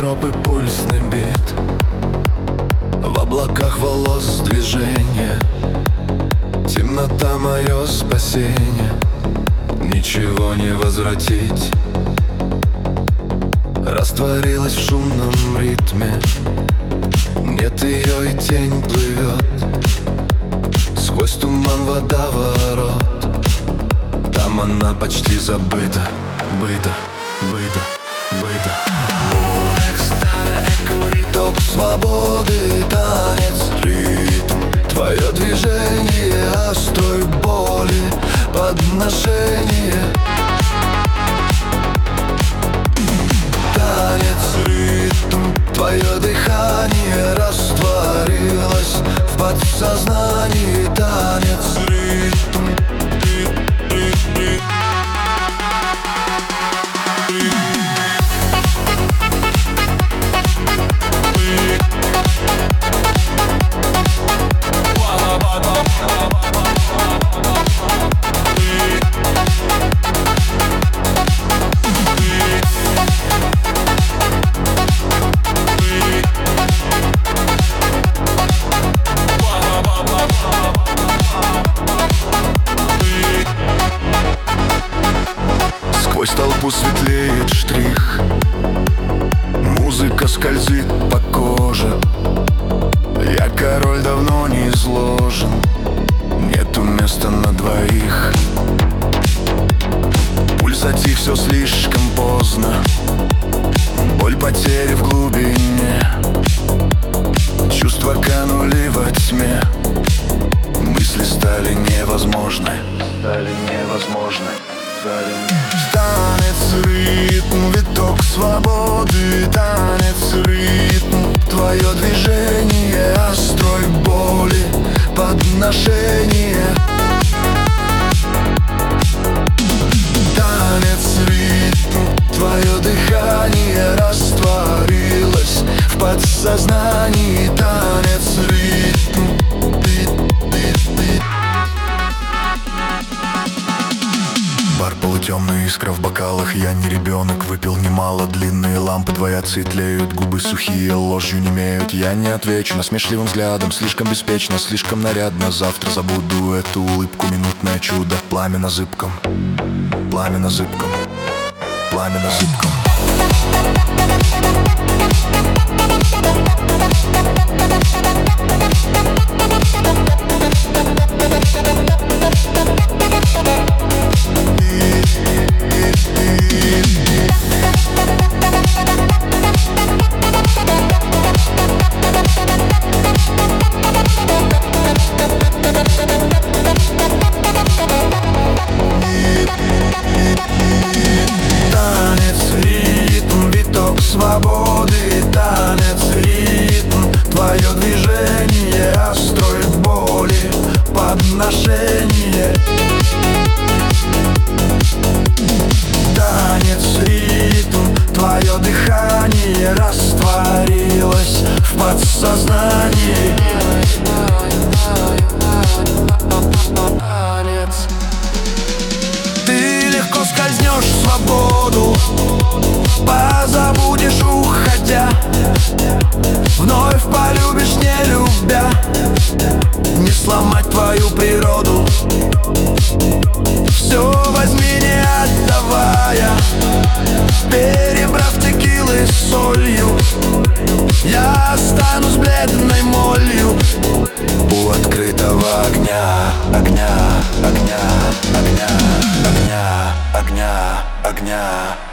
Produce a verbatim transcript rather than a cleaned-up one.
тропы, пульсный бит. В облаках волос движение, темнота мое спасение. Ничего не возвратить, растворилась в шумном ритме. Нет ее и тень плывет сквозь туман водоворот. Там она почти забыта, быта, быта, быта. Виток свободы, танец, ритм. Твое движение, острой боли, подношение. Танец, ритм. Твое дыхание растворилось в подсознании. Танец, ритм. Сквозь толпу светлеет штрих, музыка скользит по коже. Я король, давно не изложен, нету места на двоих. Пульс затих, все слишком поздно. Боль потери в глубине, чувства канули во тьме. Мысли стали невозможны, стали невозможны. Танец, ритм, виток свободы, танец, ритм. Твое движение, острой боли, подношение. Танец, ритм. Твое дыхание растворилось в подсознании. Танец, ритм. Бар полутемный, искра в бокалах. Я не ребенок, выпил немало. Длинные лампы двоятся и тлеют. Губы сухие, ложью немеют. Я не отвечу насмешливым взглядом. Слишком беспечно, слишком нарядно. Завтра забуду эту улыбку, минутное чудо. Пламя на зыбком, пламя на зыбком, пламя на зыбком. Свободы, танец, ритм. Твое движение, острой боли, подношение. Танец, ритм. Твое дыхание растворилось в подсознании. Танец. Ты легко скользнешь в свободу, позабудешь, уходя. Вновь полюбишь, не любя. Не сломать твою природу. Все возьми, не отдавая. Перебрав текилы с солью, я останусь бледной молью у открытого огня, огня, огня, огня, огня, огня, огня.